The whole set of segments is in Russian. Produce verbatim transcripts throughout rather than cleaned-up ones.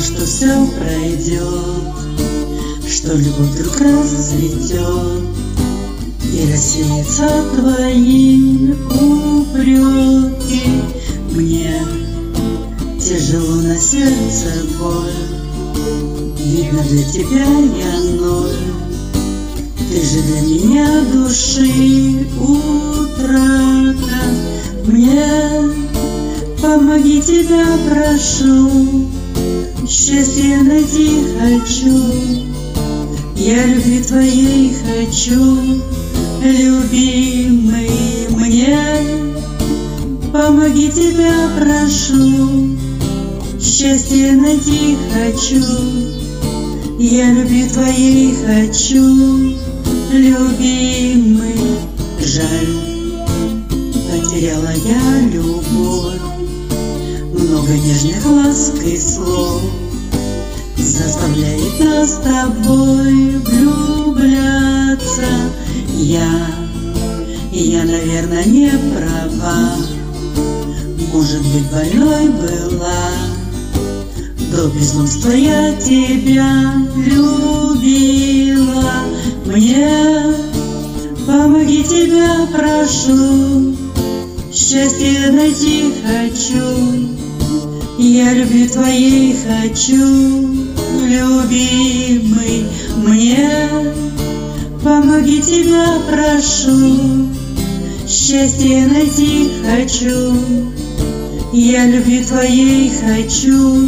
что все пройдет, что любовь вдруг расцветет и рассеются твои упреки. Мне тяжело на сердце боль, видно, для тебя я ноль. Ты же для меня души утрата. Мне помоги, тебя прошу, счастье найти хочу. Я любви твоей хочу, любимый. Мне помоги, тебя прошу, счастье найти хочу. Я любви твоей хочу, любимый. Жаль, потеряла я любовь, много нежных ласк и слов заставляет нас с тобой влюбляться. Я, я, наверное, не права, может быть, больной была. До безумства я тебя любила. Мне помоги, тебя прошу, счастье найти хочу. Я любви твоей хочу, любимый. Мне помоги, тебя прошу, счастье найти хочу. Я любви твоей хочу,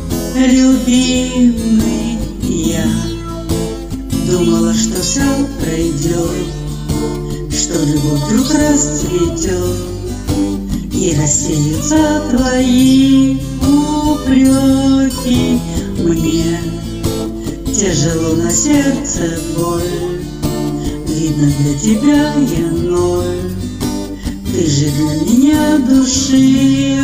любимый. Я думала, что все пройдет, что любовь вдруг расцветет и рассеются твои упреки. Мне тяжело на сердце боль, видно, для тебя я ноль. Ты же для меня души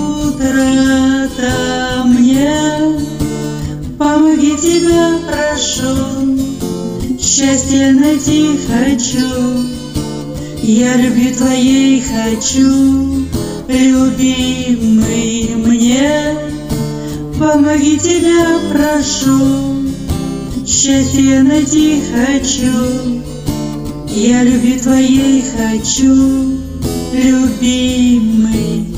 утрата. Мне помоги, тебя прошу, счастье найти хочу. Я любви твоей хочу, любимый. Мне помоги, тебя прошу, счастье найти хочу. Я любви твоей хочу, любимый.